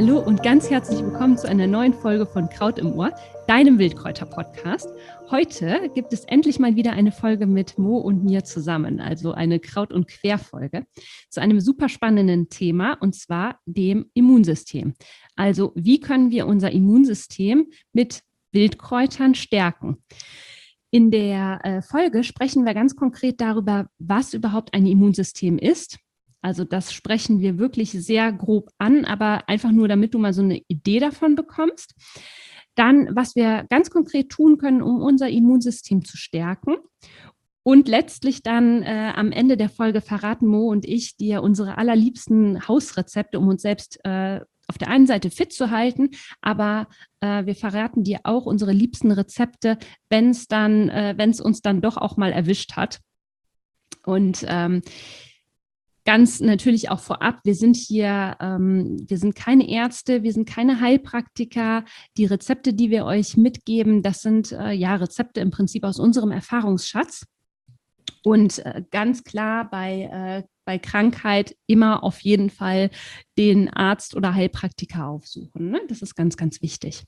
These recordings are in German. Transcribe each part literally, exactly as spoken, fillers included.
Hallo und ganz herzlich willkommen zu einer neuen Folge von Kraut im Ohr, deinem Wildkräuter-Podcast. Heute gibt es endlich mal wieder eine Folge mit Mo und mir zusammen, also eine Kraut- und Quer-Folge zu einem super spannenden Thema, und zwar dem Immunsystem. Also wie können wir unser Immunsystem mit Wildkräutern stärken? In der äh, Folge sprechen wir ganz konkret darüber, was überhaupt ein Immunsystem ist. Also das sprechen wir wirklich sehr grob an, aber einfach nur, damit du mal so eine Idee davon bekommst. Dann, was wir ganz konkret tun können, um unser Immunsystem zu stärken. Und letztlich dann äh, am Ende der Folge verraten Mo und ich dir unsere allerliebsten Hausrezepte, um uns selbst äh, auf der einen Seite fit zu halten, aber äh, wir verraten dir auch unsere liebsten Rezepte, wenn es dann, äh, wenn es uns dann doch auch mal erwischt hat. Und ähm, Ganz natürlich auch vorab, wir sind hier, ähm, wir sind keine Ärzte, wir sind keine Heilpraktiker. Die Rezepte, die wir euch mitgeben, das sind äh, ja Rezepte im Prinzip aus unserem Erfahrungsschatz. Und äh, ganz klar bei, äh, bei Krankheit immer auf jeden Fall den Arzt oder Heilpraktiker aufsuchen. Ne? Das ist ganz, ganz wichtig.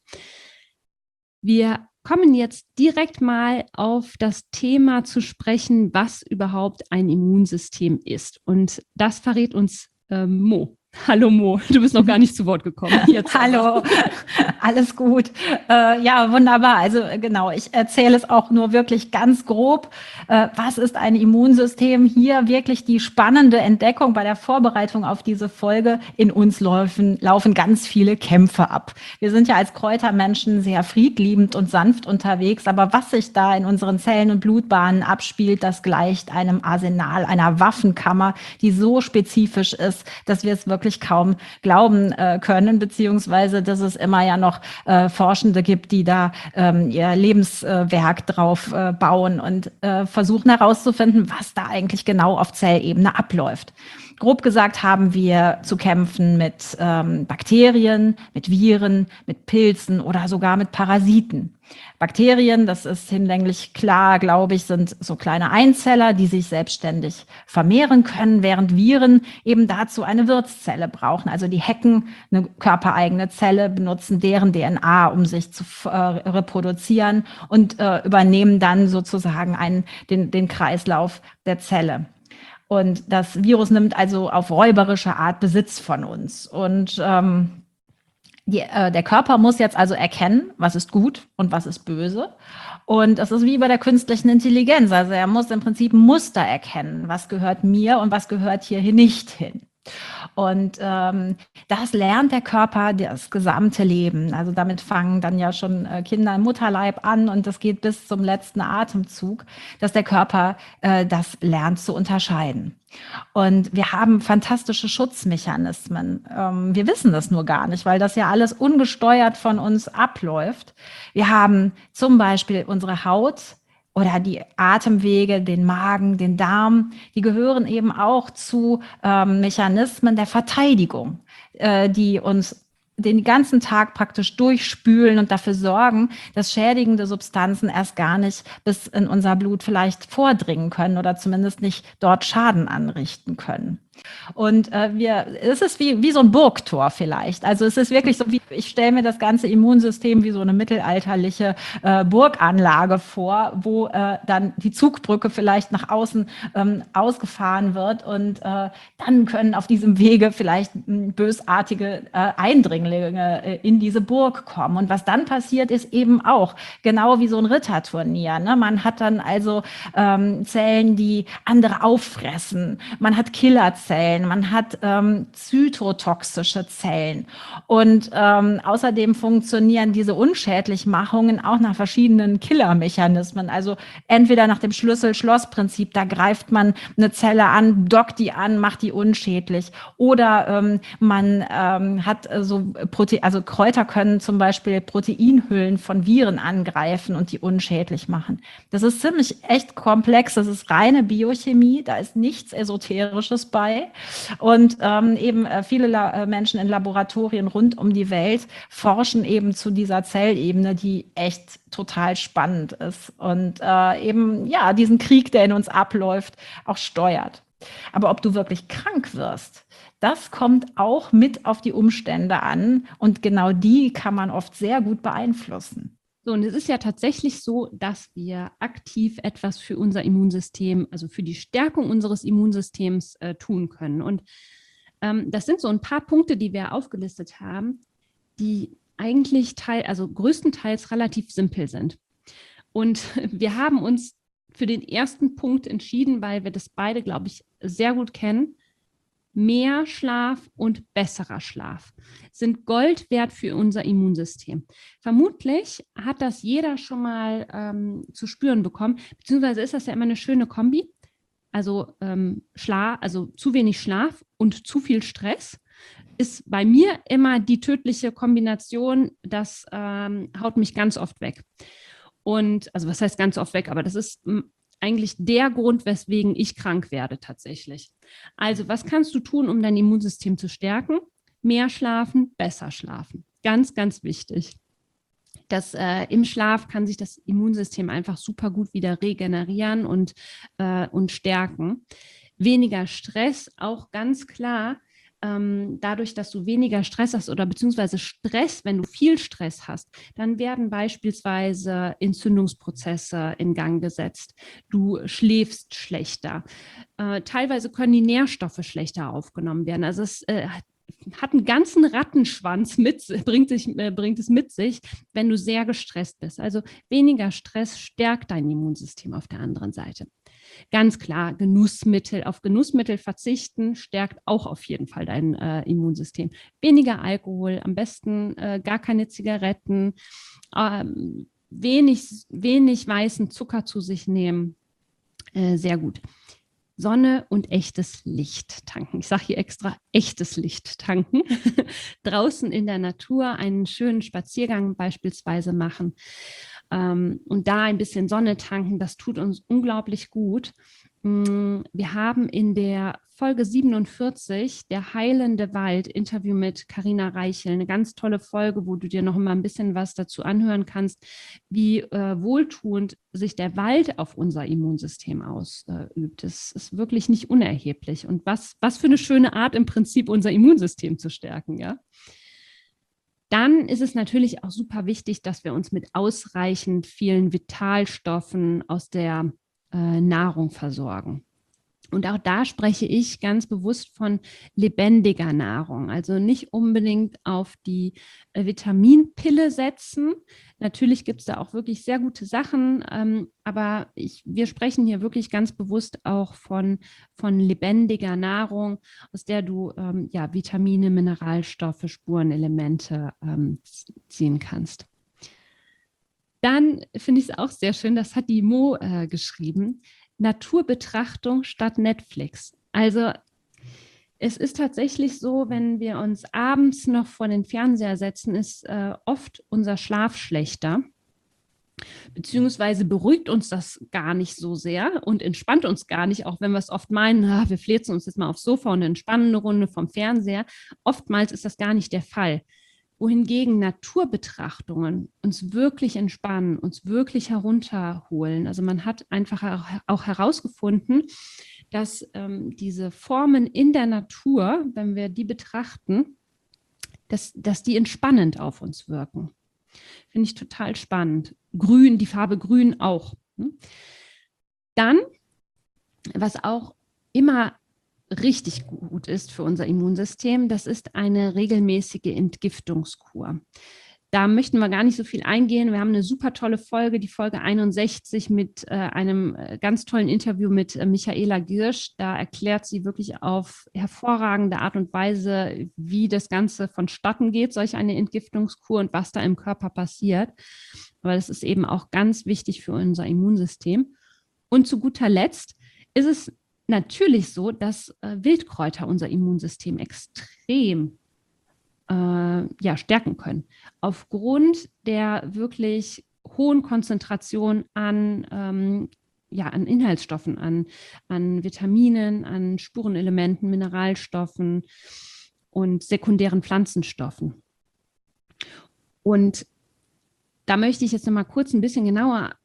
Wir kommen jetzt direkt mal auf das Thema zu sprechen, was überhaupt ein Immunsystem ist. Und das verrät uns äh, Mo. Hallo Mo, du bist noch gar nicht zu Wort gekommen. Jetzt Hallo, alles gut. Äh, ja, wunderbar. Also genau, ich erzähle es auch nur wirklich ganz grob. Äh, was ist ein Immunsystem? Hier wirklich die spannende Entdeckung bei der Vorbereitung auf diese Folge. In uns laufen, laufen ganz viele Kämpfe ab. Wir sind ja als Kräutermenschen sehr friedliebend und sanft unterwegs, aber was sich da in unseren Zellen und Blutbahnen abspielt, das gleicht einem Arsenal, einer Waffenkammer, die so spezifisch ist, dass wir es wirklich kaum glauben äh, können, beziehungsweise dass es immer ja noch äh, Forschende gibt, die da ähm, ihr Lebenswerk äh, drauf äh, bauen und äh, versuchen herauszufinden, was da eigentlich genau auf Zellebene abläuft. Grob gesagt haben wir zu kämpfen mit ähm, Bakterien, mit Viren, mit Pilzen oder sogar mit Parasiten. Bakterien, das ist hinlänglich klar, glaube ich, sind so kleine Einzeller, die sich selbstständig vermehren können, während Viren eben dazu eine Wirtszelle brauchen. Also die hacken eine körpereigene Zelle, benutzen deren D N A, um sich zu äh, reproduzieren und äh, übernehmen dann sozusagen einen, den, den Kreislauf der Zelle. Und das Virus nimmt also auf räuberische Art Besitz von uns. Und ähm, die, äh, der Körper muss jetzt also erkennen, was ist gut und was ist böse. Und das ist wie bei der künstlichen Intelligenz. Also er muss im Prinzip Muster erkennen, was gehört mir und was gehört hier nicht hin. Und ähm, das lernt der Körper das gesamte Leben. Also damit fangen dann ja schon äh, Kinder im Mutterleib an und das geht bis zum letzten Atemzug, dass der Körper äh, das lernt zu unterscheiden. Und wir haben fantastische Schutzmechanismen. Ähm, wir wissen das nur gar nicht, weil das ja alles ungesteuert von uns abläuft. Wir haben zum Beispiel unsere Haut, oder die Atemwege, den Magen, den Darm, die gehören eben auch zu ähm, Mechanismen der Verteidigung, äh, die uns den ganzen Tag praktisch durchspülen und dafür sorgen, dass schädigende Substanzen erst gar nicht bis in unser Blut vielleicht vordringen können oder zumindest nicht dort Schaden anrichten können. Und äh, wir, es ist wie, wie so ein Burgtor vielleicht. Also es ist wirklich so, wie ich stelle mir das ganze Immunsystem wie so eine mittelalterliche äh, Burganlage vor, wo äh, dann die Zugbrücke vielleicht nach außen ähm, ausgefahren wird und äh, dann können auf diesem Wege vielleicht m, bösartige äh, Eindringlinge äh, in diese Burg kommen. Und was dann passiert, ist eben auch genau wie so ein Ritterturnier. Ne? Man hat dann also ähm, Zellen, die andere auffressen. Man hat Killerzellen. Man hat ähm, zytotoxische Zellen und ähm, außerdem funktionieren diese Unschädlichmachungen auch nach verschiedenen Killermechanismen, also entweder nach dem Schlüssel-Schloss-Prinzip, da greift man eine Zelle an, dockt die an, macht die unschädlich oder ähm, man ähm, hat so Prote- also Kräuter können zum Beispiel Proteinhüllen von Viren angreifen und die unschädlich machen. Das ist ziemlich echt komplex, das ist reine Biochemie, da ist nichts Esoterisches bei. Und ähm, eben äh, viele La- Menschen in Laboratorien rund um die Welt forschen eben zu dieser Zellebene, die echt total spannend ist und äh, eben ja diesen Krieg, der in uns abläuft, auch steuert. Aber ob du wirklich krank wirst, das kommt auch mit auf die Umstände an und genau die kann man oft sehr gut beeinflussen. So, und es ist ja tatsächlich so, dass wir aktiv etwas für unser Immunsystem, also für die Stärkung unseres Immunsystems äh, tun können. Und ähm, das sind so ein paar Punkte, die wir aufgelistet haben, die eigentlich teil, also größtenteils relativ simpel sind. Und wir haben uns für den ersten Punkt entschieden, weil wir das beide, glaube ich, sehr gut kennen. Mehr Schlaf und besserer Schlaf sind Gold wert für unser Immunsystem. Vermutlich hat das jeder schon mal ähm, zu spüren bekommen, beziehungsweise ist das ja immer eine schöne Kombi. Also, ähm, Schlaf, also zu wenig Schlaf und zu viel Stress ist bei mir immer die tödliche Kombination. Das ähm, haut mich ganz oft weg. Und also was heißt ganz oft weg, aber das ist eigentlich der Grund, weswegen ich krank werde tatsächlich. Also was kannst du tun, um dein Immunsystem zu stärken? Mehr schlafen, besser schlafen. Ganz, ganz wichtig. Das, äh, im Schlaf kann sich das Immunsystem einfach super gut wieder regenerieren und, äh, und stärken. Weniger Stress, auch ganz klar. Ähm, dadurch, dass du weniger Stress hast oder beziehungsweise Stress, wenn du viel Stress hast, dann werden beispielsweise Entzündungsprozesse in Gang gesetzt. Du schläfst schlechter. Äh, teilweise können die Nährstoffe schlechter aufgenommen werden. Also es äh, hat einen ganzen Rattenschwanz mit, bringt, sich, äh, bringt es mit sich, wenn du sehr gestresst bist. Also weniger Stress stärkt dein Immunsystem auf der anderen Seite. Ganz klar, Genussmittel, auf Genussmittel verzichten, stärkt auch auf jeden Fall dein äh, Immunsystem. Weniger Alkohol, am besten äh, gar keine Zigaretten, ähm, wenig, wenig weißen Zucker zu sich nehmen, äh, sehr gut. Sonne und echtes Licht tanken. Ich sage hier extra echtes Licht tanken. Draußen in der Natur einen schönen Spaziergang beispielsweise machen ähm, und da ein bisschen Sonne tanken. Das tut uns unglaublich gut. Wir haben in der Folge siebenundvierzig, der heilende Wald, Interview mit Carina Reichel, eine ganz tolle Folge, wo du dir noch mal ein bisschen was dazu anhören kannst, wie äh, wohltuend sich der Wald auf unser Immunsystem ausübt. Das ist wirklich nicht unerheblich. Und was, was für eine schöne Art, im Prinzip unser Immunsystem zu stärken, ja. Dann ist es natürlich auch super wichtig, dass wir uns mit ausreichend vielen Vitalstoffen aus der äh, Nahrung versorgen. Und auch da spreche ich ganz bewusst von lebendiger Nahrung. Also nicht unbedingt auf die äh, Vitaminpille setzen. Natürlich gibt es da auch wirklich sehr gute Sachen, ähm, aber ich, wir sprechen hier wirklich ganz bewusst auch von, von lebendiger Nahrung, aus der du ähm, ja, Vitamine, Mineralstoffe, Spurenelemente ähm, ziehen kannst. Dann finde ich es auch sehr schön, das hat die Mo äh, geschrieben, Naturbetrachtung statt Netflix. Also es ist tatsächlich so, wenn wir uns abends noch vor den Fernseher setzen, ist äh, oft unser Schlaf schlechter. Beziehungsweise beruhigt uns das gar nicht so sehr und entspannt uns gar nicht, auch wenn wir es oft meinen, ah, wir fläzen uns jetzt mal aufs Sofa und entspannen eine Runde vom Fernseher. Oftmals ist das gar nicht der Fall. Wohingegen Naturbetrachtungen uns wirklich entspannen, uns wirklich herunterholen. Also man hat einfach auch herausgefunden, dass ähm, diese Formen in der Natur, wenn wir die betrachten, dass, dass die entspannend auf uns wirken. Finde ich total spannend. Grün, die Farbe Grün auch. Dann, was auch immer richtig gut ist für unser Immunsystem, das ist eine regelmäßige Entgiftungskur. Da möchten wir gar nicht so viel eingehen. Wir haben eine super tolle Folge, die Folge einundsechzig mit äh, einem ganz tollen Interview mit äh, Michaela Girsch. Da erklärt sie wirklich auf hervorragende Art und Weise, wie das Ganze vonstatten geht, solch eine Entgiftungskur und was da im Körper passiert. Aber das ist eben auch ganz wichtig für unser Immunsystem. Und zu guter Letzt ist es natürlich so, dass äh, Wildkräuter unser Immunsystem extrem äh, ja, stärken können. Aufgrund der wirklich hohen Konzentration an, ähm, ja, an Inhaltsstoffen, an, an Vitaminen, an Spurenelementen, Mineralstoffen und sekundären Pflanzenstoffen. Und da möchte ich jetzt noch mal kurz ein bisschen genauer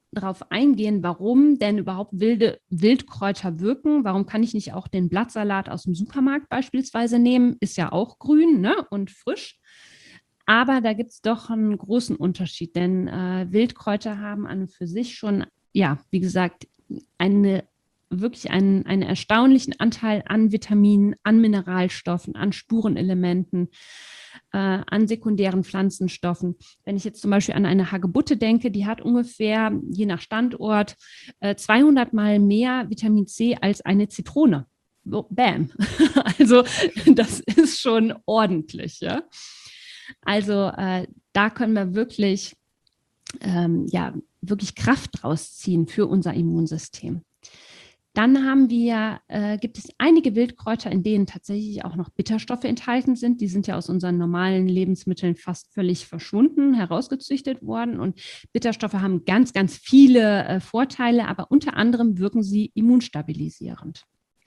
darauf eingehen, warum denn überhaupt wilde Wildkräuter wirken. Warum kann ich nicht auch den Blattsalat aus dem Supermarkt beispielsweise nehmen? Ist ja auch grün, ne? Und frisch. Aber da gibt es doch einen großen Unterschied, denn äh, Wildkräuter haben an und für sich schon, ja, wie gesagt, eine, wirklich einen, einen erstaunlichen Anteil an Vitaminen, an Mineralstoffen, an Spurenelementen, äh, an sekundären Pflanzenstoffen. Wenn ich jetzt zum Beispiel an eine Hagebutte denke, die hat ungefähr, je nach Standort, äh, zweihundert Mal mehr Vitamin C als eine Zitrone. So, bam. Also das ist schon ordentlich, ja. Also äh, da können wir wirklich, ähm, ja, wirklich Kraft rausziehen für unser Immunsystem. Dann haben wir, äh, gibt es einige Wildkräuter, in denen tatsächlich auch noch Bitterstoffe enthalten sind. Die sind ja aus unseren normalen Lebensmitteln fast völlig verschwunden, herausgezüchtet worden. Und Bitterstoffe haben ganz, ganz viele äh, Vorteile, aber unter anderem wirken sie immunstabilisierend.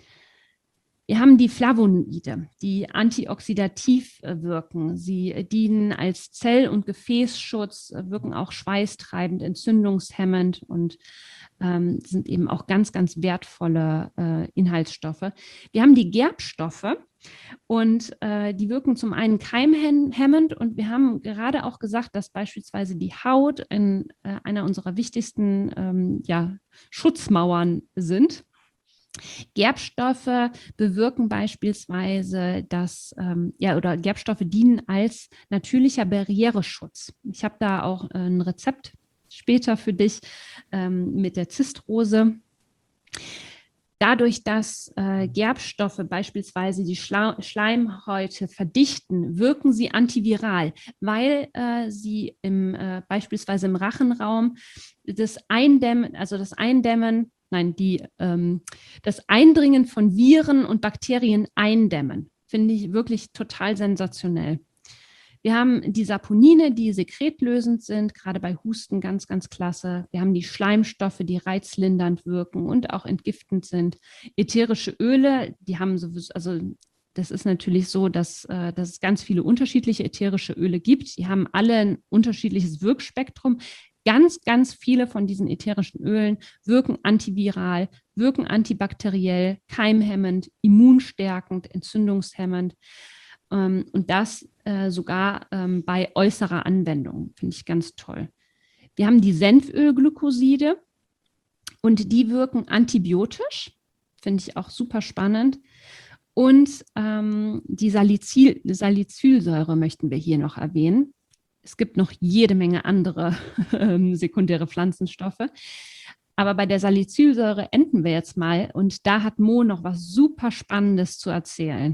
Wir haben die Flavonoide, die antioxidativ wirken. Sie dienen als Zell- und Gefäßschutz, wirken auch schweißtreibend, entzündungshemmend und ähm, sind eben auch ganz, ganz wertvolle äh, Inhaltsstoffe. Wir haben die Gerbstoffe und äh, die wirken zum einen keimhemmend und wir haben gerade auch gesagt, dass beispielsweise die Haut in äh, einer unserer wichtigsten ähm, ja, Schutzmauern sind. Gerbstoffe bewirken beispielsweise, dass, ähm, ja, oder Gerbstoffe dienen als natürlicher Barriereschutz. Ich habe da auch ein Rezept später für dich ähm, mit der Zistrose. Dadurch, dass äh, Gerbstoffe beispielsweise die Schla- Schleimhäute verdichten, wirken sie antiviral, weil äh, sie im, äh, beispielsweise im Rachenraum das Eindämmen, also das Eindämmen, nein, die, ähm, das Eindringen von Viren und Bakterien eindämmen. Finde ich wirklich total sensationell. Wir haben die Saponine, die sekretlösend sind, gerade bei Husten ganz, ganz klasse. Wir haben die Schleimstoffe, die reizlindernd wirken und auch entgiftend sind. Ätherische Öle, die haben sowieso, also das ist natürlich so, dass, äh, dass es ganz viele unterschiedliche ätherische Öle gibt. Die haben alle ein unterschiedliches Wirkspektrum. Ganz, ganz viele von diesen ätherischen Ölen wirken antiviral, wirken antibakteriell, keimhemmend, immunstärkend, entzündungshemmend. Ähm, und das äh, sogar ähm, bei äußerer Anwendung, finde ich ganz toll. Wir haben die Senfölglykoside und die wirken antibiotisch, finde ich auch super spannend. Und ähm, die Salicyl- Salicylsäure möchten wir hier noch erwähnen. Es gibt noch jede Menge andere äh, sekundäre Pflanzenstoffe. Aber bei der Salicylsäure enden wir jetzt mal. Und da hat Mo noch was super Spannendes zu erzählen.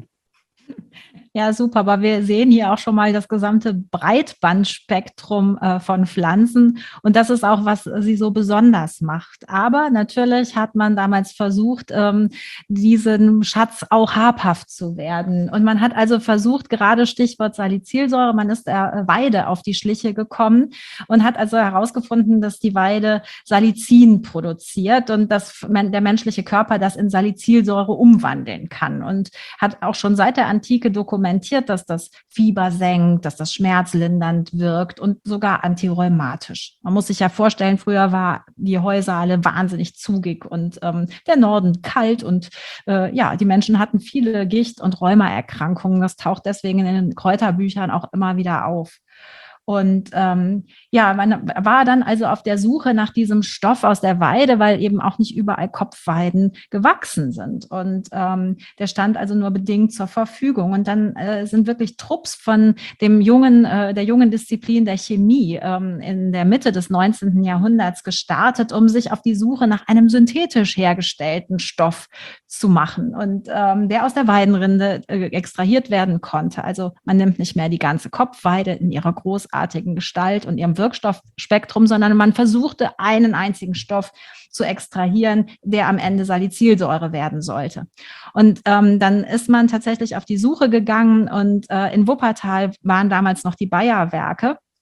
Ja, super. Aber wir sehen hier auch schon mal das gesamte Breitbandspektrum äh, von Pflanzen. Und das ist auch, was sie so besonders macht. Aber natürlich hat man damals versucht, ähm, diesen Schatz auch habhaft zu werden. Und man hat also versucht, gerade Stichwort Salicylsäure, man ist der Weide auf die Schliche gekommen und hat also herausgefunden, dass die Weide Salicin produziert und dass der menschliche Körper das in Salicylsäure umwandeln kann. Und hat auch schon seit der Antike dokumentiert, dass das Fieber senkt, dass das schmerzlindernd wirkt und sogar antirheumatisch. Man muss sich ja vorstellen, früher war die Häuser alle wahnsinnig zugig und ähm, der Norden kalt und äh, ja, die Menschen hatten viele Gicht- und Rheumaerkrankungen. Das taucht deswegen in den Kräuterbüchern auch immer wieder auf. Und ähm, ja, man war dann also auf der Suche nach diesem Stoff aus der Weide, weil eben auch nicht überall Kopfweiden gewachsen sind. Und ähm, der stand also nur bedingt zur Verfügung. Und dann äh, sind wirklich Trupps von dem jungen, äh, der jungen Disziplin der Chemie ähm, in der Mitte des neunzehnten Jahrhunderts gestartet, um sich auf die Suche nach einem synthetisch hergestellten Stoff zu machen und ähm, der aus der Weidenrinde äh, extrahiert werden konnte. Also man nimmt nicht mehr die ganze Kopfweide in ihrer großartigen Gestalt und ihrem Wirkstoffspektrum, sondern man versuchte, einen einzigen Stoff zu extrahieren, der am Ende Salicylsäure werden sollte. Und ähm, dann ist man tatsächlich auf die Suche gegangen und äh, in Wuppertal waren damals noch die Bayer-Werke.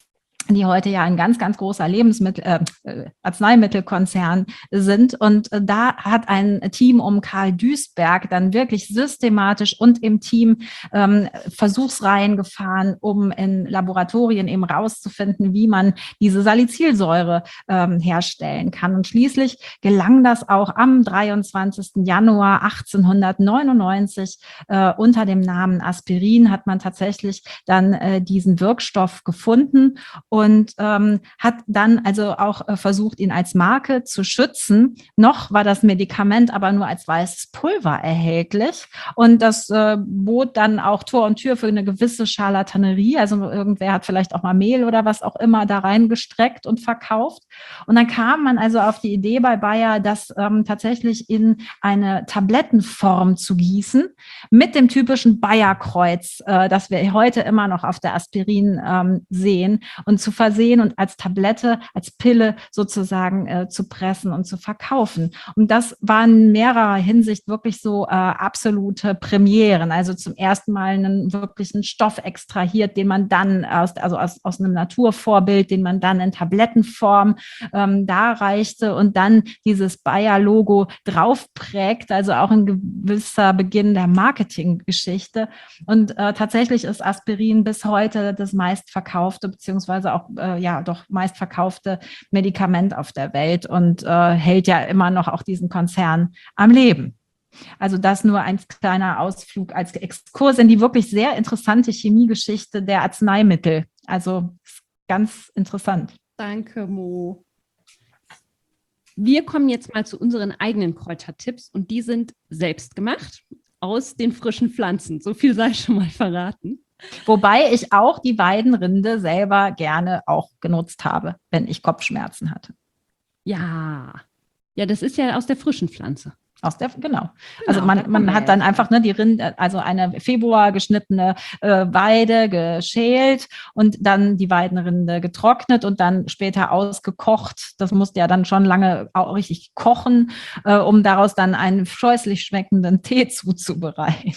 die heute ja ein ganz, ganz großer Lebensmittel, äh, Arzneimittelkonzern sind. Und äh, da hat ein Team um Karl Duisberg dann wirklich systematisch und im Team ähm, Versuchsreihen gefahren, um in Laboratorien eben rauszufinden, wie man diese Salicylsäure ähm, herstellen kann. Und schließlich gelang das auch am dreiundzwanzigsten Januar achtzehnhundertneunundneunzig äh, unter dem Namen Aspirin hat man tatsächlich dann äh, diesen Wirkstoff gefunden und ähm, hat dann also auch äh, versucht, ihn als Marke zu schützen. Noch war das Medikament aber nur als weißes Pulver erhältlich und das äh, bot dann auch Tor und Tür für eine gewisse Scharlatanerie. Also irgendwer hat vielleicht auch mal Mehl oder was auch immer da reingestreckt und verkauft. Und dann kam man also auf die Idee bei Bayer, das ähm, tatsächlich in eine Tablettenform zu gießen mit dem typischen Bayer-Kreuz, äh, das wir heute immer noch auf der Aspirin ähm, sehen und zu versehen und als Tablette, als Pille sozusagen äh, zu pressen und zu verkaufen. Und das waren in mehrerer Hinsicht wirklich so äh, absolute Premieren. Also zum ersten Mal einen wirklichen Stoff extrahiert, den man dann aus, also aus, aus einem Naturvorbild, den man dann in Tablettenform ähm, darreichte und dann dieses Bayer-Logo draufprägt, also auch ein gewisser Beginn der Marketinggeschichte. Und äh, tatsächlich ist Aspirin bis heute das meistverkaufte beziehungsweise auch äh, ja doch meistverkaufte Medikament auf der Welt und äh, hält ja immer noch auch diesen Konzern am Leben. Also das nur ein kleiner Ausflug als Exkurs in die wirklich sehr interessante Chemiegeschichte der Arzneimittel. Also ganz interessant. Danke, Mo. Wir kommen jetzt mal zu unseren eigenen Kräutertipps und die sind selbst gemacht aus den frischen Pflanzen. So viel sei schon mal verraten. Wobei ich auch die Weidenrinde selber gerne auch genutzt habe, wenn ich Kopfschmerzen hatte. Ja, ja, das ist ja aus der frischen Pflanze. Aus der, genau. Genau, also man, man hat dann einfach ne, die Rinde, also eine Februar geschnittene äh, Weide geschält und dann die Weidenrinde getrocknet und dann später ausgekocht. Das musste ja dann schon lange auch richtig kochen, äh, um daraus dann einen scheußlich schmeckenden Tee zuzubereiten.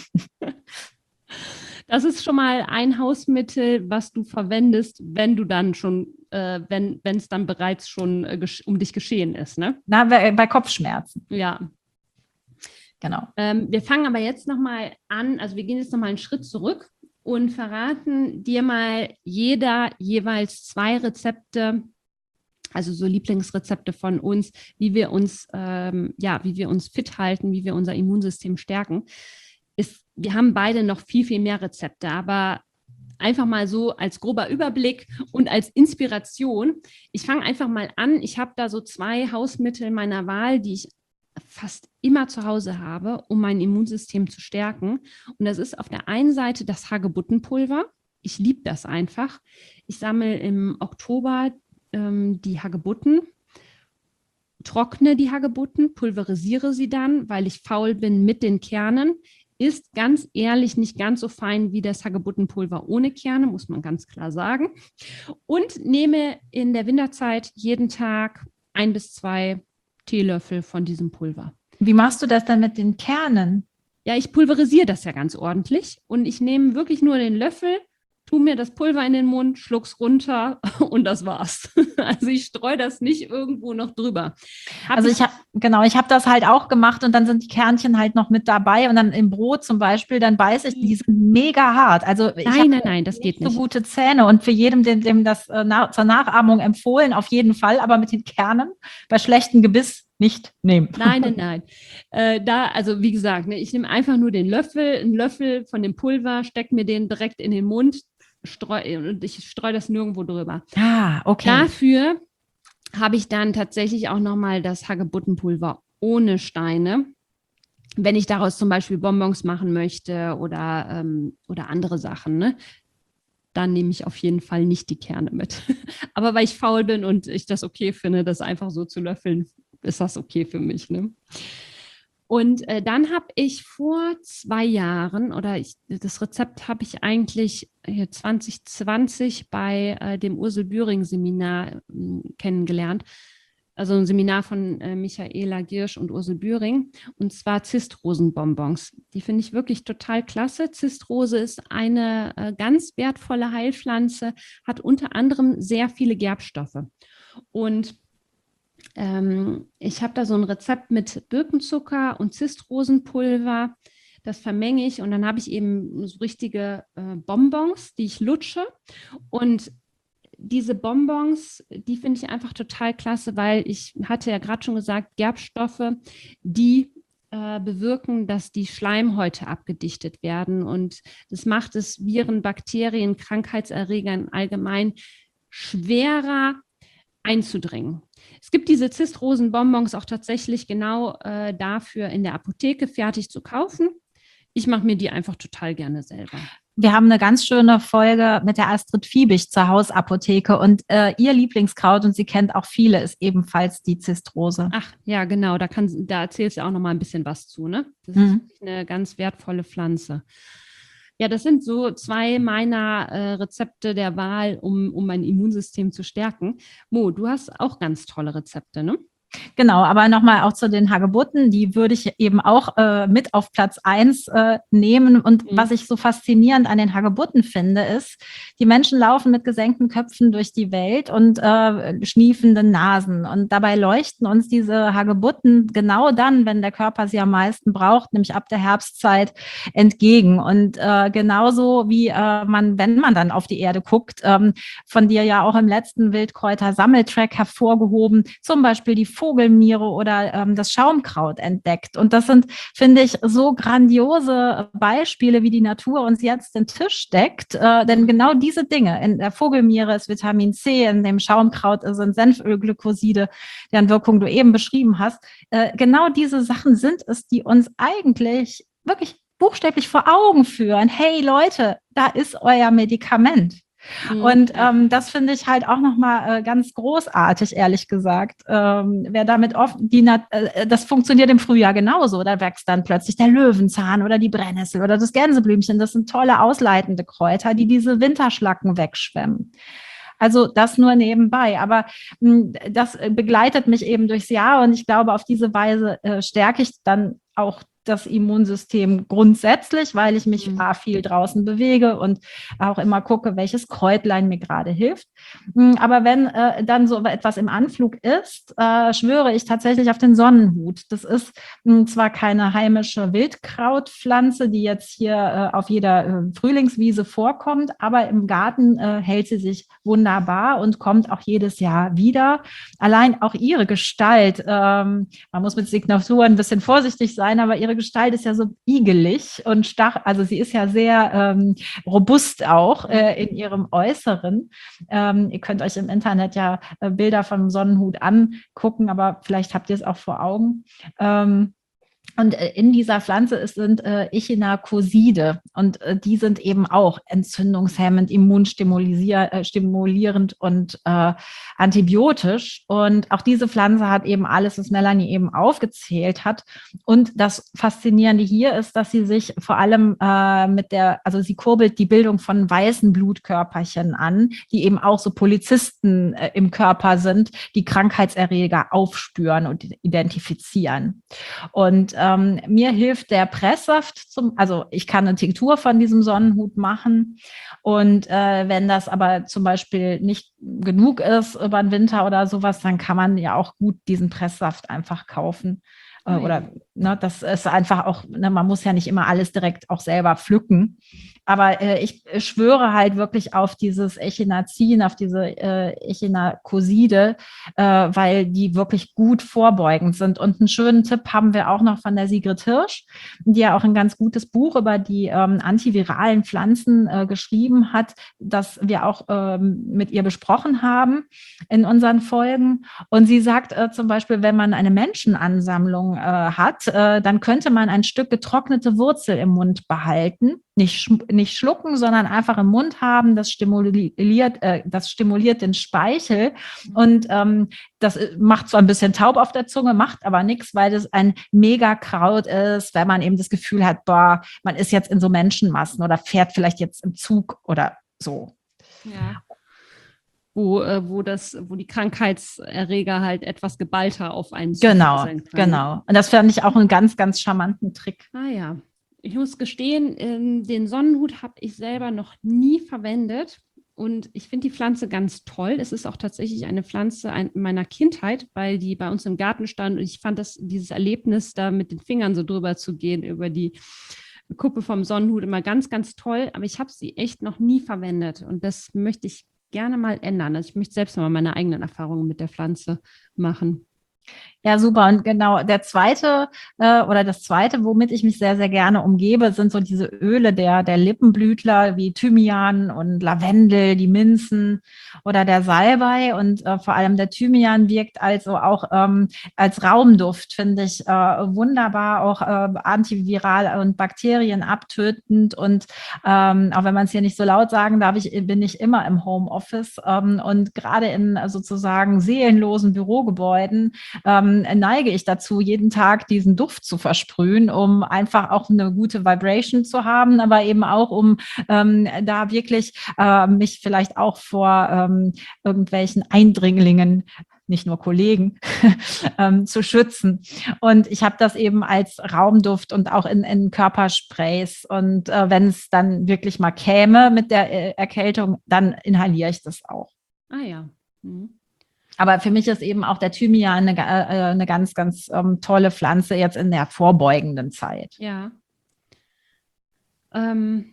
Das ist schon mal ein Hausmittel, was du verwendest, wenn du dann schon, äh, wenn wenn es dann bereits schon äh, um dich geschehen ist, ne? Na, bei, bei Kopfschmerzen. Ja. Genau. Ähm, wir fangen aber jetzt nochmal an, also wir gehen jetzt nochmal einen Schritt zurück und verraten dir mal jeder jeweils zwei Rezepte, also so Lieblingsrezepte von uns, wie wir uns, ähm, ja, wie wir uns fit halten, wie wir unser Immunsystem stärken. Ist, wir haben beide noch viel, viel mehr Rezepte, aber einfach mal so als grober Überblick und als Inspiration. Ich fange einfach mal an. Ich habe da so zwei Hausmittel meiner Wahl, die ich fast immer zu Hause habe, um mein Immunsystem zu stärken. Und das ist auf der einen Seite das Hagebuttenpulver. Ich liebe das einfach. Ich sammle im Oktober ähm, die Hagebutten, trockne die Hagebutten, pulverisiere sie dann, weil ich faul bin mit den Kernen. Ist ganz ehrlich nicht ganz so fein wie das Hagebuttenpulver ohne Kerne, muss man ganz klar sagen. Und nehme in der Winterzeit jeden Tag ein bis zwei Teelöffel von diesem Pulver. Wie machst du das dann mit den Kernen? Ja, ich pulverisiere das ja ganz ordentlich und ich nehme wirklich nur den Löffel, tue mir das Pulver in den Mund, schluck's runter und das war's. Also ich streue das nicht irgendwo noch drüber. Hab also ich habe genau, ich habe das halt auch gemacht und dann sind die Kernchen halt noch mit dabei und dann im Brot zum Beispiel, dann beiße ich, die sind mega hart. Also ich nein, nein, nein, das geht nicht. So gute Zähne und für jedem, dem, dem das äh, na, zur Nachahmung empfohlen, auf jeden Fall, aber mit den Kernen bei schlechtem Gebiss nicht nehmen. Nein, nein, nein. Äh, da, also wie gesagt, ne, ich nehme einfach nur den Löffel, einen Löffel von dem Pulver, stecke mir den direkt in den Mund, streu, und ich streue das nirgendwo drüber. Ah, okay. Dafür habe ich dann tatsächlich auch nochmal das Hagebuttenpulver ohne Steine. Wenn ich daraus zum Beispiel Bonbons machen möchte oder, ähm, oder andere Sachen, ne? Dann nehme ich auf jeden Fall nicht die Kerne mit. Aber weil ich faul bin und ich das okay finde, das einfach so zu löffeln, ist das okay für mich. Ne? Und äh, dann habe ich vor zwei Jahren, oder ich, das Rezept habe ich eigentlich äh, zwanzig zwanzig bei äh, dem Ursel Bühring Seminar äh, kennengelernt. also ein Seminar von äh, Michaela Giersch und Ursel Bühring, und zwar Zistrosenbonbons. Die finde ich wirklich total klasse. Zistrose ist eine äh, ganz wertvolle Heilpflanze, hat unter anderem sehr viele Gerbstoffe. Und ähm, ich habe da so ein Rezept mit Birkenzucker und Zistrosenpulver. Das vermenge ich und dann habe ich eben so richtige äh, Bonbons, die ich lutsche. Und diese Bonbons, die finde ich einfach total klasse, weil ich hatte ja gerade schon gesagt, Gerbstoffe, die äh, bewirken, dass die Schleimhäute abgedichtet werden. Und das macht es Viren, Bakterien, Krankheitserregern allgemein schwerer einzudringen. Es gibt diese Zistrosenbonbons auch tatsächlich genau äh, dafür in der Apotheke fertig zu kaufen. Ich mache mir die einfach total gerne selber. Wir haben eine ganz schöne Folge mit der Astrid Fiebig zur Hausapotheke und äh, ihr Lieblingskraut, und sie kennt auch viele, ist ebenfalls die Zistrose. Ach ja, genau, da, kann, da erzählst du auch noch mal ein bisschen was zu, ne? Das Mhm. ist eine ganz wertvolle Pflanze. Ja, das sind so zwei meiner äh, Rezepte der Wahl, um, um mein Immunsystem zu stärken. Mo, du hast auch ganz tolle Rezepte, ne? Genau, aber nochmal auch zu den Hagebutten, die würde ich eben auch äh, mit auf Platz eins äh, nehmen. Und mhm. was ich so faszinierend an den Hagebutten finde, ist, die Menschen laufen mit gesenkten Köpfen durch die Welt und äh, schniefenden Nasen. Und dabei leuchten uns diese Hagebutten genau dann, wenn der Körper sie am meisten braucht, nämlich ab der Herbstzeit, entgegen. Und äh, genauso wie äh, man, wenn man dann auf die Erde guckt, ähm, von dir ja auch im letzten Wildkräuter-Sammeltrack hervorgehoben, zum Beispiel die Vogelmiere oder ähm, das Schaumkraut entdeckt. Und das sind, finde ich, so grandiose Beispiele, wie die Natur uns jetzt den Tisch deckt. Äh, denn genau diese Dinge, in der Vogelmiere ist Vitamin C, in dem Schaumkraut sind Senfölglykoside, deren Wirkung du eben beschrieben hast. Äh, genau diese Sachen sind es, die uns eigentlich wirklich buchstäblich vor Augen führen. Hey Leute, da ist euer Medikament. Und ähm, das finde ich halt auch nochmal äh, ganz großartig, ehrlich gesagt. Ähm, wer damit oft, die, äh, das funktioniert im Frühjahr genauso. Da wächst dann plötzlich der Löwenzahn oder die Brennnessel oder das Gänseblümchen. Das sind tolle ausleitende Kräuter, die diese Winterschlacken wegschwemmen. Also das nur nebenbei. Aber mh, das begleitet mich eben durchs Jahr und ich glaube, auf diese Weise äh, stärke ich dann auch das Immunsystem grundsätzlich, weil ich mich mhm. viel draußen bewege und auch immer gucke, welches Kräutlein mir gerade hilft. Aber wenn äh, dann so etwas im Anflug ist, äh, schwöre ich tatsächlich auf den Sonnenhut. Das ist mh, zwar keine heimische Wildkrautpflanze, die jetzt hier äh, auf jeder äh, Frühlingswiese vorkommt, aber im Garten äh, hält sie sich wunderbar und kommt auch jedes Jahr wieder. Allein auch ihre Gestalt, ähm, man muss mit Signaturen ein bisschen vorsichtig sein, aber ihre Gestalt ist ja so igelig und stach, also sie ist ja sehr ähm, robust auch äh, in ihrem Äußeren. Ähm, ihr könnt euch im Internet ja äh, Bilder vom Sonnenhut angucken, aber vielleicht habt ihr es auch vor Augen. Ähm, Und in dieser Pflanze sind äh, Echinacoside und äh, die sind eben auch entzündungshemmend, immunstimulierend und äh, antibiotisch. Und auch diese Pflanze hat eben alles, was Melanie eben aufgezählt hat. Und das Faszinierende hier ist, dass sie sich vor allem äh, mit der, also sie kurbelt die Bildung von weißen Blutkörperchen an, die eben auch so Polizisten äh, im Körper sind, die Krankheitserreger aufspüren und identifizieren. Und ähm, mir hilft der Presssaft zum, also ich kann eine Tinktur von diesem Sonnenhut machen. Und äh, wenn das aber zum Beispiel nicht genug ist über den Winter oder sowas, dann kann man ja auch gut diesen Presssaft einfach kaufen. Äh, oder ne, das ist einfach auch, ne, man muss ja nicht immer alles direkt auch selber pflücken. Aber äh, ich schwöre halt wirklich auf dieses Echinazin, auf diese äh, Echinacoside, äh, weil die wirklich gut vorbeugend sind. Und einen schönen Tipp haben wir auch noch von der Sigrid Hirsch, die ja auch ein ganz gutes Buch über die ähm, antiviralen Pflanzen äh, geschrieben hat, das wir auch ähm, mit ihr besprochen haben in unseren Folgen. Und sie sagt äh, zum Beispiel, wenn man eine Menschenansammlung äh, hat, äh, dann könnte man ein Stück getrocknete Wurzel im Mund behalten. Nicht, nicht schlucken, sondern einfach im Mund haben. Das stimuliert, äh, das stimuliert den Speichel und ähm, das macht so ein bisschen taub auf der Zunge, macht aber nichts, weil das ein Megakraut ist, wenn man eben das Gefühl hat, boah, man ist jetzt in so Menschenmassen oder fährt vielleicht jetzt im Zug oder so. Ja. wo, äh, wo, das, wo die Krankheitserreger halt etwas geballter auf einen Genau, zukommen können. genau. Und das fand ich auch einen ganz, ganz charmanten Trick. Ah ja, ich muss gestehen, ähm, den Sonnenhut habe ich selber noch nie verwendet. Und ich finde die Pflanze ganz toll. Es ist auch tatsächlich eine Pflanze ein, meiner Kindheit, weil die bei uns im Garten stand. Und ich fand das, dieses Erlebnis, da mit den Fingern so drüber zu gehen, über die Kuppe vom Sonnenhut, immer ganz, ganz toll. Aber ich habe sie echt noch nie verwendet. Und das möchte ich gerne mal ändern. Also ich möchte selbst mal meine eigenen Erfahrungen mit der Pflanze machen. Ja, super. Und genau, der zweite äh, oder das zweite, womit ich mich sehr, sehr gerne umgebe, sind so diese Öle der, der Lippenblütler wie Thymian und Lavendel, die Minzen oder der Salbei. Und äh, vor allem der Thymian wirkt also auch ähm, als Raumduft, finde ich, äh, wunderbar, auch äh, antiviral und bakterienabtötend. Und ähm, auch wenn man es hier nicht so laut sagen darf, ich, bin ich immer im Homeoffice ähm, und gerade in äh, sozusagen seelenlosen Bürogebäuden ähm, neige ich dazu, jeden Tag diesen Duft zu versprühen, um einfach auch eine gute Vibration zu haben, aber eben auch, um ähm, da wirklich äh, mich vielleicht auch vor ähm, irgendwelchen Eindringlingen, nicht nur Kollegen, ähm, zu schützen. Und ich habe das eben als Raumduft und auch in, in Körpersprays. Und äh, wenn es dann wirklich mal käme mit der äh, Erkältung, dann inhaliere ich das auch. Ah ja. Mhm. Aber für mich ist eben auch der Thymian eine, äh, eine ganz, ganz ähm, tolle Pflanze jetzt in der vorbeugenden Zeit. Ja. Ähm,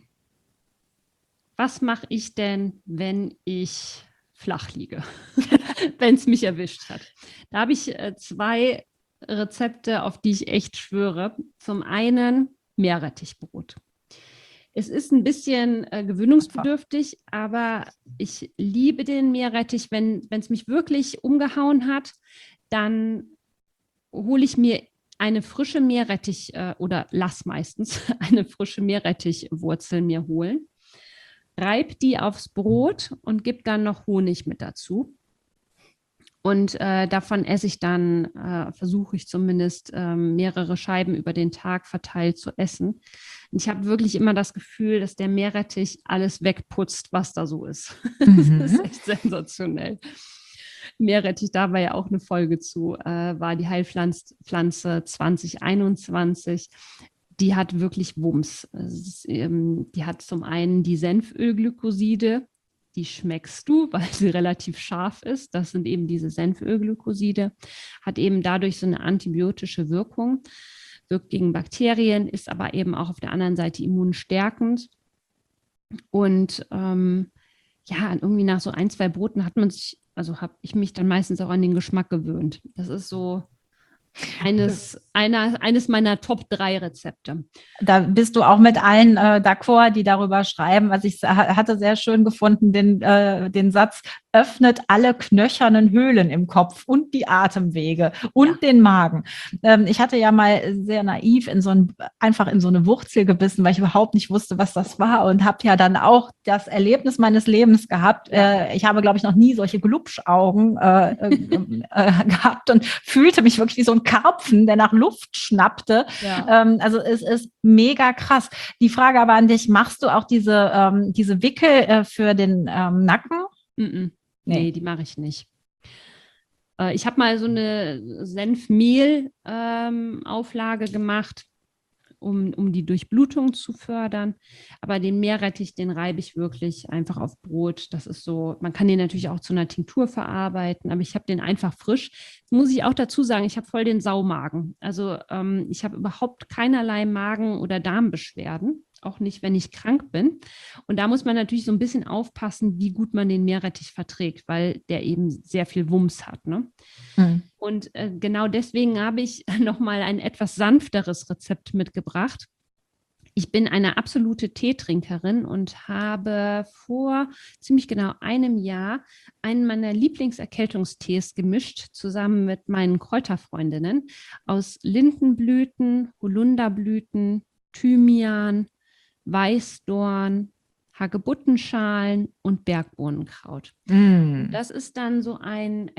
was mache ich denn, wenn ich flach liege, wenn es mich erwischt hat? Da habe ich äh, zwei Rezepte, auf die ich echt schwöre. Zum einen Meerrettichbrot. Es ist ein bisschen äh, gewöhnungsbedürftig, aber ich liebe den Meerrettich. Wenn es mich wirklich umgehauen hat, dann hole ich mir eine frische Meerrettich äh, oder lass meistens eine frische Meerrettichwurzel mir holen, reib die aufs Brot und gebe dann noch Honig mit dazu. Und äh, davon esse ich dann, äh, versuche ich zumindest äh, mehrere Scheiben über den Tag verteilt zu essen. Und ich habe wirklich immer das Gefühl, dass der Meerrettich alles wegputzt, was da so ist. Mhm. Das ist echt sensationell. Meerrettich, da war ja auch eine Folge zu, äh, war die Heilpflanze zwanzig einundzwanzig. Die hat wirklich Wumms. Ist, ähm, die hat zum einen die Senfölglykoside. Die schmeckst du, weil sie relativ scharf ist. Das sind eben diese Senfölglykoside. Hat eben dadurch so eine antibiotische Wirkung, wirkt gegen Bakterien, ist aber eben auch auf der anderen Seite immunstärkend. Und ähm, ja, irgendwie nach so ein, zwei Broten hat man sich, also habe ich mich dann meistens auch an den Geschmack gewöhnt. Das ist so eines, einer, eines meiner Top drei Rezepte. Da bist du auch mit allen äh, d'accord, die darüber schreiben. Also ich hatte sehr schön gefunden, den, äh, den Satz, öffnet alle knöchernen Höhlen im Kopf und die Atemwege und ja. den Magen. Ähm, ich hatte ja mal sehr naiv in so ein, einfach in so eine Wurzel gebissen, weil ich überhaupt nicht wusste, was das war und habe ja dann auch das Erlebnis meines Lebens gehabt. Ja. Äh, ich habe, glaube ich, noch nie solche Glubschaugen äh, äh, gehabt und fühlte mich wirklich wie so ein Karpfen, der nach Luft schnappte. Ja. Ähm, also es ist mega krass. Die Frage aber an dich, machst du auch diese, ähm, diese Wickel äh, für den ähm, Nacken? Mm-mm. Nee, nee, die mache ich nicht. Äh, ich habe mal so eine Senfmehl-Auflage ähm, gemacht, um, um die Durchblutung zu fördern. Aber den Meerrettich, den reibe ich wirklich einfach auf Brot. Das ist so, man kann den natürlich auch zu einer Tinktur verarbeiten, aber ich habe den einfach frisch. Das muss ich auch dazu sagen, ich habe voll den Saumagen. Also ähm, ich habe überhaupt keinerlei Magen- oder Darmbeschwerden. Auch nicht, wenn ich krank bin. Und da muss man natürlich so ein bisschen aufpassen, wie gut man den Meerrettich verträgt, weil der eben sehr viel Wumms hat. Ne? Mhm. Und äh, genau deswegen habe ich nochmal ein etwas sanfteres Rezept mitgebracht. Ich bin eine absolute Teetrinkerin und habe vor ziemlich genau einem Jahr einen meiner Lieblingserkältungstees gemischt, zusammen mit meinen Kräuterfreundinnen, aus Lindenblüten, Holunderblüten, Thymian, Weißdorn, Hagebuttenschalen und Bergbohnenkraut. Mm. Das ist dann so ein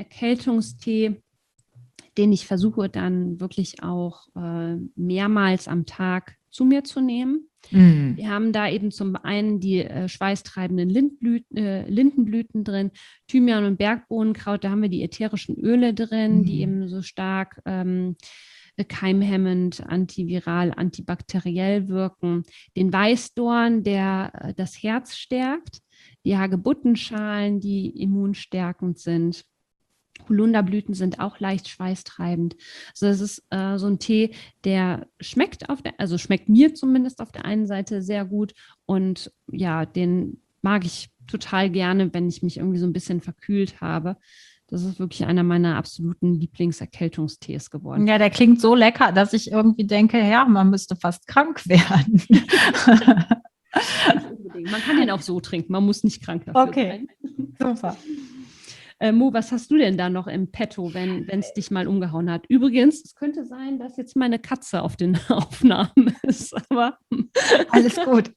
Erkältungstee, den ich versuche dann wirklich auch äh, mehrmals am Tag zu mir zu nehmen. Mhm. Wir haben da eben zum einen die äh, schweißtreibenden Lindblüten, äh, Lindenblüten drin, Thymian und Bergbohnenkraut, da haben wir die ätherischen Öle drin, mhm. die eben so stark ähm, keimhemmend, antiviral, antibakteriell wirken. Den Weißdorn, der äh, das Herz stärkt, die Hagebuttenschalen, die immunstärkend sind. Holunderblüten sind auch leicht schweißtreibend. Also das ist äh, so ein Tee, der schmeckt auf der, also schmeckt mir zumindest auf der einen Seite sehr gut und ja, den mag ich total gerne, wenn ich mich irgendwie so ein bisschen verkühlt habe. Das ist wirklich einer meiner absoluten Lieblingserkältungstees geworden. Ja, der klingt so lecker, dass ich irgendwie denke, ja, man müsste fast krank werden. Man kann den auch so trinken, man muss nicht krank dafür okay. sein. Super. Äh, Mo, was hast du denn da noch im Petto, wenn es dich mal umgehauen hat? Übrigens, es könnte sein, dass jetzt meine Katze auf den Aufnahmen ist, aber alles gut.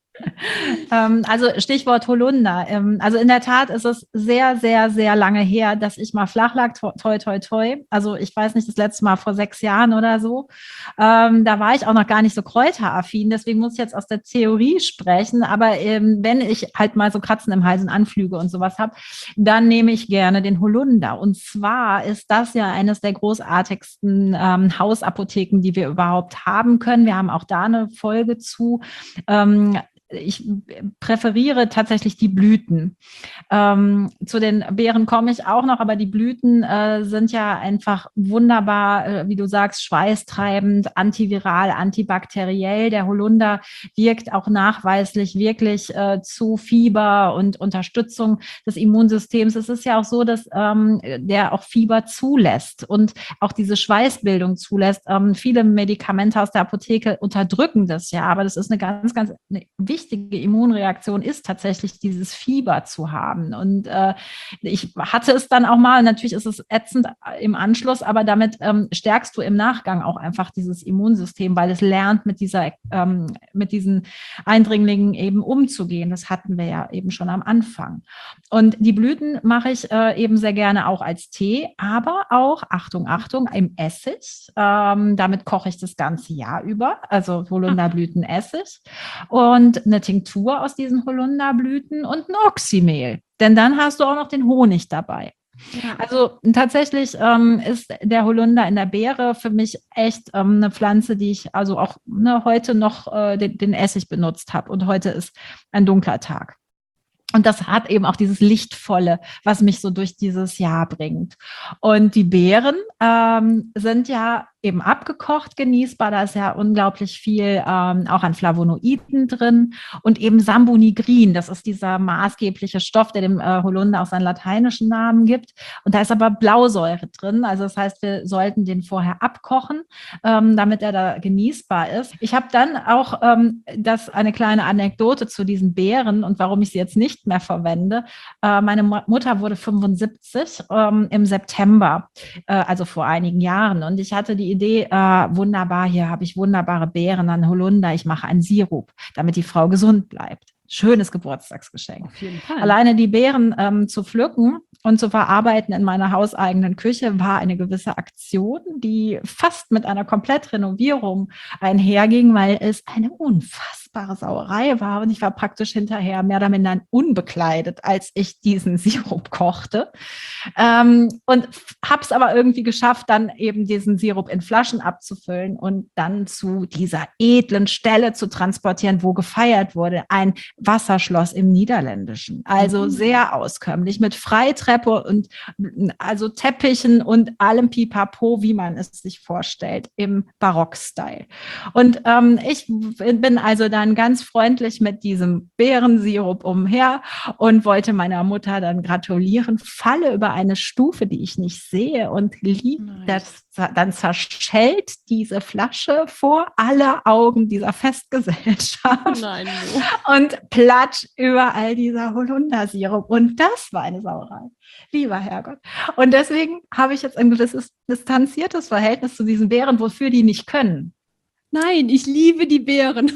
ähm, also Stichwort Holunder. Ähm, also in der Tat ist es sehr, sehr, sehr lange her, dass ich mal flach lag, toi, toi, toi. Also ich weiß nicht, das letzte Mal vor sechs Jahren oder so. Ähm, da war ich auch noch gar nicht so kräuteraffin, deswegen muss ich jetzt aus der Theorie sprechen. Aber ähm, wenn ich halt mal so Kratzen im Hals und Anflüge und sowas habe, dann nehme ich gerne den Holunder. Und zwar ist das ja eines der großartigsten ähm, Hausapotheken, die wir überhaupt haben können. Wir haben auch da eine Folge zu. Ähm, Ich präferiere tatsächlich die Blüten. Ähm, zu den Beeren komme ich auch noch, aber die Blüten äh, sind ja einfach wunderbar, äh, wie du sagst, schweißtreibend, antiviral, antibakteriell. Der Holunder wirkt auch nachweislich wirklich äh, zu Fieber und Unterstützung des Immunsystems. Es ist ja auch so, dass ähm, der auch Fieber zulässt und auch diese Schweißbildung zulässt. Ähm, viele Medikamente aus der Apotheke unterdrücken das ja, aber das ist eine ganz, ganz eine wichtige wichtige Immunreaktion ist tatsächlich dieses Fieber zu haben. Und äh, ich hatte es dann auch mal, natürlich ist es ätzend im Anschluss, aber damit ähm, stärkst du im Nachgang auch einfach dieses Immunsystem, weil es lernt, mit dieser, ähm, mit diesen Eindringlingen eben umzugehen. Das hatten wir ja eben schon am Anfang. Und die Blüten mache ich äh, eben sehr gerne auch als Tee, aber auch, Achtung, Achtung, im Essig. Ähm, damit koche ich das ganze Jahr über, also Holunderblütenessig. Und eine Tinktur aus diesen Holunderblüten und ein Oxymehl. Denn dann hast du auch noch den Honig dabei. Ja. Also tatsächlich ähm, ist der Holunder in der Beere für mich echt ähm, eine Pflanze, die ich also auch ne, heute noch äh, den, den Essig benutzt habe. Und heute ist ein dunkler Tag. Und das hat eben auch dieses Lichtvolle, was mich so durch dieses Jahr bringt. Und die Beeren ähm, sind ja eben abgekocht genießbar. Da ist ja unglaublich viel ähm, auch an Flavonoiden drin und eben Sambunigrin. Das ist dieser maßgebliche Stoff, der dem äh, Holunder auch seinen lateinischen Namen gibt. Und da ist aber Blausäure drin. Also das heißt, wir sollten den vorher abkochen, ähm, damit er da genießbar ist. Ich habe dann auch ähm, das eine kleine Anekdote zu diesen Beeren und warum ich sie jetzt nicht mehr verwende. Äh, meine Mutter wurde fünfundsiebzig ähm, im September, äh, also vor einigen Jahren. Und ich hatte die Idee, äh, wunderbar, hier habe ich wunderbare Beeren an Holunder, ich mache einen Sirup, damit die Frau gesund bleibt. Schönes Geburtstagsgeschenk. Auf jeden Fall. Alleine die Beeren ähm, zu pflücken und zu verarbeiten in meiner hauseigenen Küche war eine gewisse Aktion, die fast mit einer Komplettrenovierung einherging, weil es eine unfassbare Sauerei war und ich war praktisch hinterher mehr oder minder unbekleidet, als ich diesen Sirup kochte. Ähm, und habe es aber irgendwie geschafft, dann eben diesen Sirup in Flaschen abzufüllen und dann zu dieser edlen Stelle zu transportieren, wo gefeiert wurde, ein Wasserschloss im Niederländischen. Also sehr auskömmlich mit Freitreppe und also Teppichen und allem Pipapo, wie man es sich vorstellt, im Barock-Style. Und ähm, ich bin also dann ganz freundlich mit diesem Beerensirup umher und wollte meiner Mutter dann gratulieren, falle über eine Stufe, die ich nicht sehe und lieb, nice. das, dann zerschellt diese Flasche vor aller Augen dieser Festgesellschaft. Nein, no. Und platsch überall dieser Holundersirup. Und das war eine Sauerei. Lieber Herrgott. Und deswegen habe ich jetzt ein gewisses distanziertes Verhältnis zu diesen Beeren, wofür die nicht können. Nein, ich liebe die Beeren.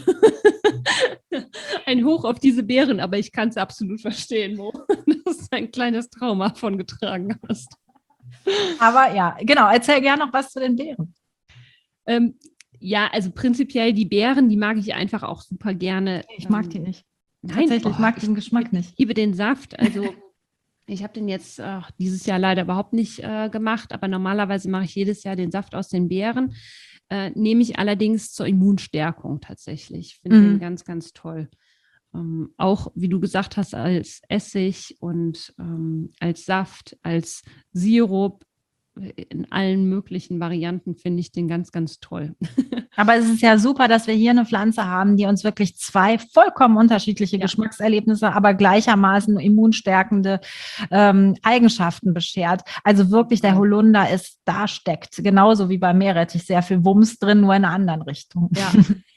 Ein Hoch auf diese Beeren, aber ich kann es absolut verstehen, Mo, dass du ein kleines Trauma von getragen hast. Aber ja, genau, erzähl gerne noch was zu den Beeren. Ähm, Ja, also prinzipiell die Beeren, die mag ich einfach auch super gerne. Ich mag die nicht. Nein, Tatsächlich, ich oh, mag den Geschmack nicht. Ich liebe den Saft. Also ich habe den jetzt äh, dieses Jahr leider überhaupt nicht äh, gemacht, aber normalerweise mache ich jedes Jahr den Saft aus den Beeren. Äh, nehme ich allerdings zur Immunstärkung tatsächlich. Finde Mhm. den ganz, ganz toll. Ähm, auch, wie du gesagt hast, als Essig und ähm, als Saft, als Sirup, in allen möglichen Varianten finde ich den ganz, ganz toll. Aber es ist ja super, dass wir hier eine Pflanze haben, die uns wirklich zwei vollkommen unterschiedliche Ja. Geschmackserlebnisse, aber gleichermaßen immunstärkende ähm, Eigenschaften beschert. Also wirklich der Holunder ist, da steckt, genauso wie beim Meerrettich, sehr viel Wumms drin, nur in einer anderen Richtung. Ja.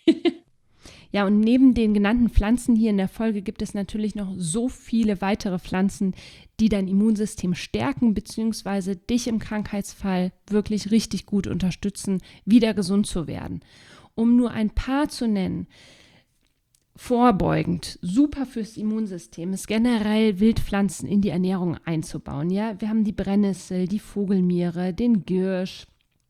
Ja, und neben den genannten Pflanzen hier in der Folge gibt es natürlich noch so viele weitere Pflanzen, die dein Immunsystem stärken bzw. dich im Krankheitsfall wirklich richtig gut unterstützen, wieder gesund zu werden. Um nur ein paar zu nennen: vorbeugend, super fürs Immunsystem ist generell Wildpflanzen in die Ernährung einzubauen. Ja, wir haben die Brennnessel, die Vogelmiere, den Giersch,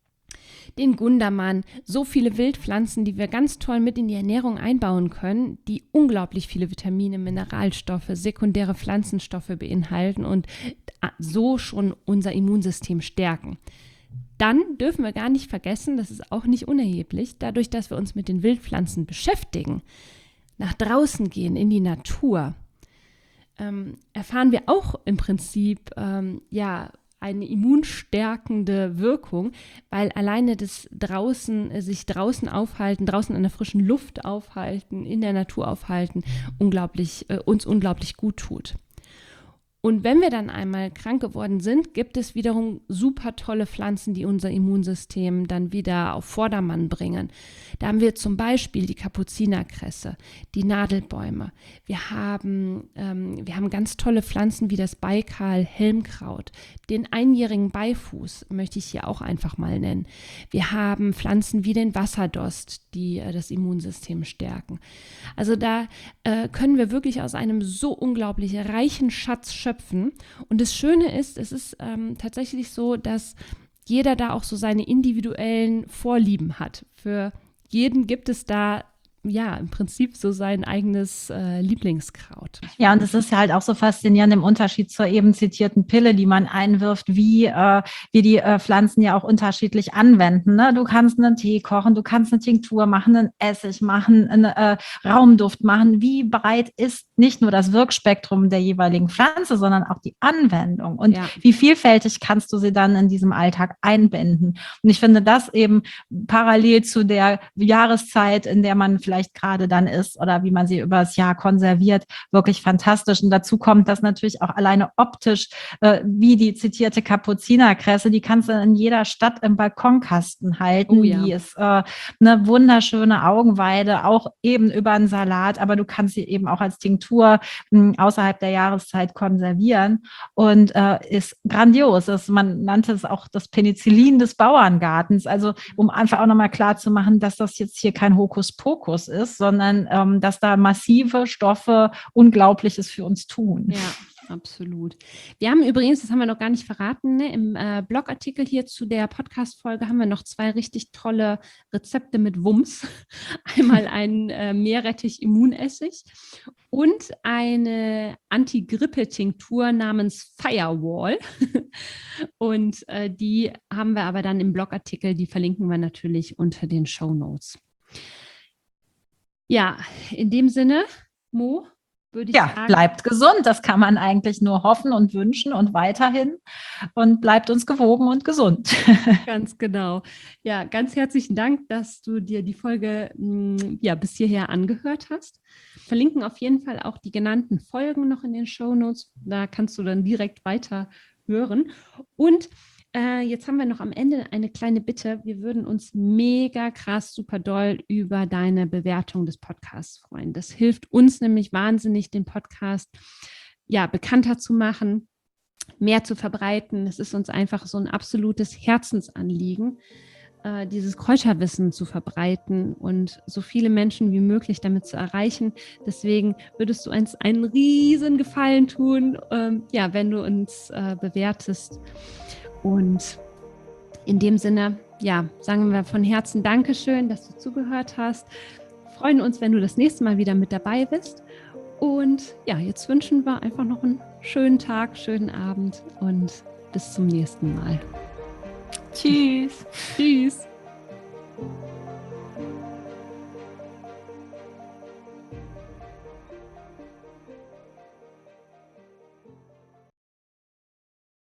den Gundermann, so viele Wildpflanzen, die wir ganz toll mit in die Ernährung einbauen können, die unglaublich viele Vitamine, Mineralstoffe, sekundäre Pflanzenstoffe beinhalten und so schon unser Immunsystem stärken. Dann dürfen wir gar nicht vergessen, das ist auch nicht unerheblich, dadurch, dass wir uns mit den Wildpflanzen beschäftigen, nach draußen gehen, in die Natur, ähm, erfahren wir auch im Prinzip, ähm, ja, eine immunstärkende Wirkung, weil alleine das draußen, äh, sich draußen aufhalten, draußen an der frischen Luft aufhalten, in der Natur aufhalten, unglaublich, äh, uns unglaublich gut tut. Und wenn wir dann einmal krank geworden sind, gibt es wiederum super tolle Pflanzen, die unser Immunsystem dann wieder auf Vordermann bringen. Da haben wir zum Beispiel die Kapuzinerkresse, die Nadelbäume. Wir haben, ähm, wir haben ganz tolle Pflanzen wie das Baikal-Helmkraut. Den einjährigen Beifuß möchte ich hier auch einfach mal nennen. Wir haben Pflanzen wie den Wasserdost, die äh, das Immunsystem stärken. Also da äh, können wir wirklich aus einem so unglaublich reichen Schatz schöpfen. Und das Schöne ist, es ist ähm, tatsächlich so, dass jeder da auch so seine individuellen Vorlieben hat. Für jeden gibt es da ja im Prinzip so sein eigenes äh, Lieblingskraut. Ja, und es ist ja halt auch so faszinierend im Unterschied zur eben zitierten Pille, die man einwirft, wie äh, wir die äh, Pflanzen ja auch unterschiedlich anwenden. Ne? Du kannst einen Tee kochen, du kannst eine Tinktur machen, einen Essig machen, einen äh, Raumduft machen. Wie breit ist nicht nur das Wirkspektrum der jeweiligen Pflanze, sondern auch die Anwendung? Und ja. wie vielfältig kannst du sie dann in diesem Alltag einbinden? Und ich finde das eben parallel zu der Jahreszeit, in der man vielleicht gerade dann ist oder wie man sie über das Jahr konserviert, wirklich fantastisch. Und dazu kommt, dass natürlich auch alleine optisch, äh, wie die zitierte Kapuzinerkresse, die kannst du in jeder Stadt im Balkonkasten halten. Oh ja. Die ist äh, eine wunderschöne Augenweide, auch eben über einen Salat, aber du kannst sie eben auch als Tinktur mh, außerhalb der Jahreszeit konservieren und äh, ist grandios. Das, man nannte es auch das Penicillin des Bauerngartens. Also um einfach auch nochmal klar zu machen, dass das jetzt hier kein Hokuspokus ist, sondern ähm, dass da massive Stoffe Unglaubliches für uns tun. Ja, absolut. Wir haben übrigens, das haben wir noch gar nicht verraten, ne, im äh, Blogartikel hier zu der Podcast-Folge haben wir noch zwei richtig tolle Rezepte mit Wumms. Einmal ein äh, Meerrettich-Immunessig und eine Anti-Grippe-Tinktur namens Firewall. Und äh, die haben wir aber dann im Blogartikel, die verlinken wir natürlich unter den Shownotes. Ja, in dem Sinne, Mo, würde ich ja, sagen. Ja, bleibt gesund. Das kann man eigentlich nur hoffen und wünschen und weiterhin. Und bleibt uns gewogen und gesund. Ganz genau. Ja, ganz herzlichen Dank, dass du dir die Folge mh, ja, bis hierher angehört hast. Verlinken auf jeden Fall auch die genannten Folgen noch in den Shownotes. Da kannst du dann direkt weiter hören. Und Äh, jetzt haben wir noch am Ende eine kleine Bitte. Wir würden uns mega krass, super doll über deine Bewertung des Podcasts freuen. Das hilft uns nämlich wahnsinnig, den Podcast ja, bekannter zu machen, mehr zu verbreiten. Es ist uns einfach so ein absolutes Herzensanliegen, äh, dieses Kräuterwissen zu verbreiten und so viele Menschen wie möglich damit zu erreichen. Deswegen würdest du uns einen riesen Gefallen tun, ähm, ja, wenn du uns äh, bewertest. Und in dem Sinne, ja, sagen wir von Herzen Dankeschön, dass du zugehört hast. Freuen uns, wenn du das nächste Mal wieder mit dabei bist. Und ja, jetzt wünschen wir einfach noch einen schönen Tag, schönen Abend und bis zum nächsten Mal. Tschüss. Tschüss.